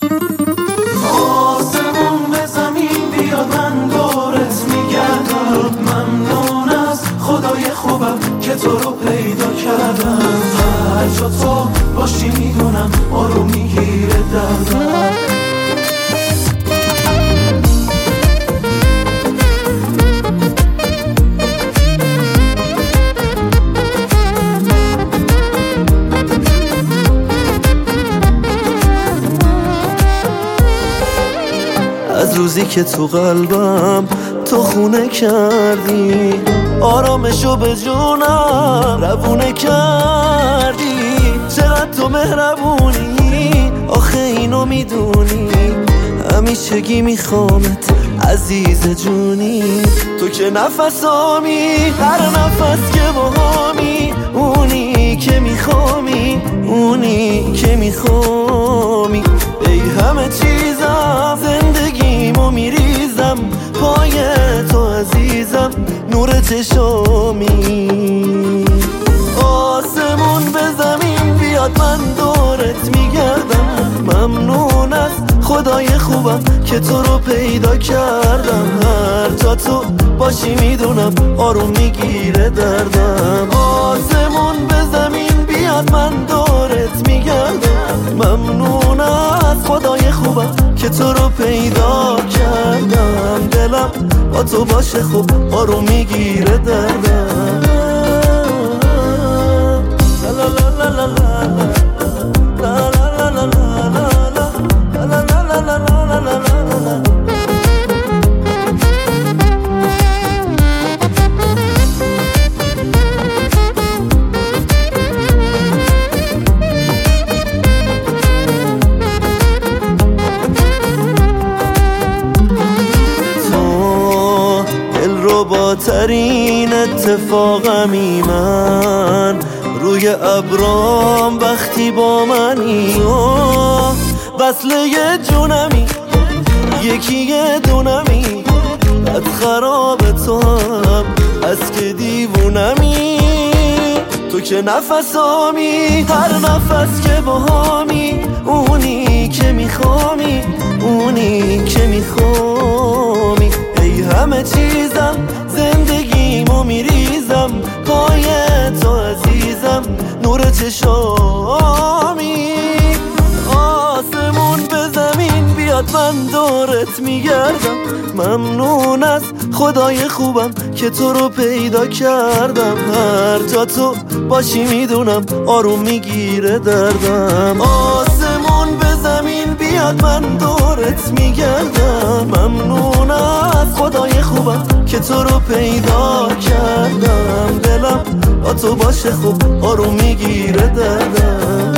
آسمون به زمین بیاد من دورت میگردم. ممنون از خدای خوبم که تو رو پیدا کردم. هر جا تو باشی میدونم آروم میگیره دردم. از روزی که تو قلبم تو خونه کردی، آرامشو به جونم روونه کردی. چقدر تو مهربونی آخه اینو میدونی، همیشگی میخوامت عزیز جونی. تو که نفسامی هر نفس که باهامی، اونی که میخوامی اونی که میخوامی. ای همه چیزم زندگیمو میریزم پای تو عزیزم نور چشامی. آسمون به زمین بیاد من دورت میگردم. ممنون از خدای خوبم که تو رو پیدا کردم. هر جا تو باشی میدونم آروم میگیره دردم. آسمون به زمین بیاد من دورت میگردم. ممنون از خدای خوبم که تو رو پیدا کردم. دلم با تو باشه خوب آروم میگیره دردم. لا لا لا لا لا لا لا لا لا لا. با ترین اتفاقمی من روی ابرام وقتی با منی. وصله جونمی یکی یه دونمی، بد خراب تو هم از که دیوونمی. تو که نفسامی هر نفس که باهامی، اونی که میخوامی اونی که میخوامی. ای همه چیزم زندگیمو میریزم پای تو عزیزم نور چشامی. آسمون به زمین بیاد من دورت میگردم. ممنون از خدای خوبم که تو رو پیدا کردم. هر جا تو باشی میدونم آروم میگیره دردم. آسمون به زمین بیاد من دورت میگردم. ممنون از خدای خوبم که تو رو پیدا کردم. دلم با تو باشه خوب آروم میگیره دردم.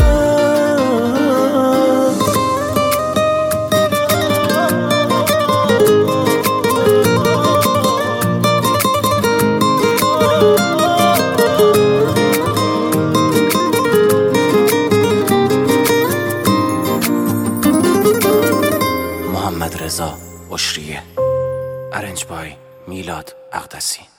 محمد رضا اشریه، ارنج بای میلاد اقدسی.